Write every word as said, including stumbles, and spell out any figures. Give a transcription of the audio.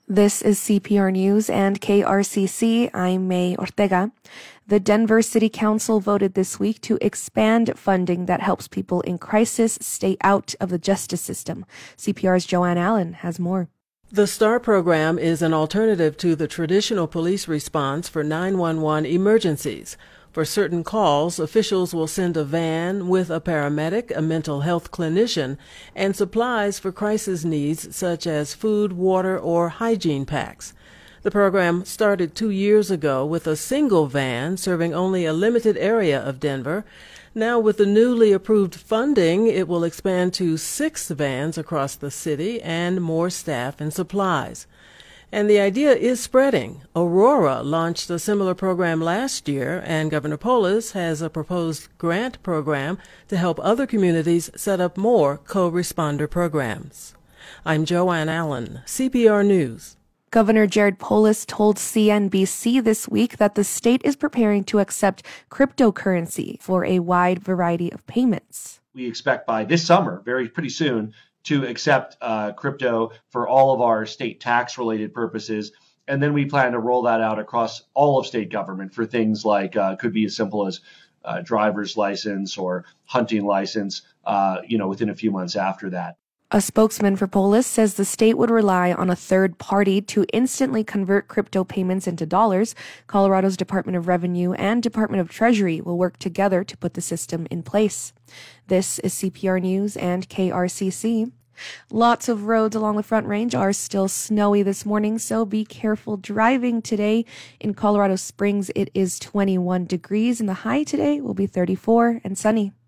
This is C P R News and K R C C. I'm May Ortega. The Denver City Council voted this week to expand funding that helps people in crisis stay out of the justice system. C P R's Joanne Allen has more. The STAR program is an alternative to the traditional police response for nine one one emergencies. For certain calls, officials will send a van with a paramedic, a mental health clinician, and supplies for crisis needs such as food, water, or hygiene packs. The program started two years ago with a single van serving only a limited area of Denver. Now, with the newly approved funding, it will expand to six vans across the city and more staff and supplies. And the idea is spreading. Aurora launched a similar program last year, and Governor Polis has a proposed grant program to help other communities set up more co-responder programs. I'm Joanne Allen, C P R News. Governor Jared Polis told C N B C this week that the state is preparing to accept cryptocurrency for a wide variety of payments. We expect by this summer, very pretty soon, to accept uh, crypto for all of our state tax-related purposes. And then we plan to roll that out across all of state government for things like, uh, could be as simple as uh, driver's license or hunting license, uh, you know, within a few months after that. A spokesman for Polis says the state would rely on a third party to instantly convert crypto payments into dollars. Colorado's Department of Revenue and Department of Treasury will work together to put the system in place. This is C P R News and K R C C. Lots of roads along the Front Range are still snowy this morning, so be careful driving today. In Colorado Springs, it is twenty-one degrees, and the high today will be thirty-four and sunny.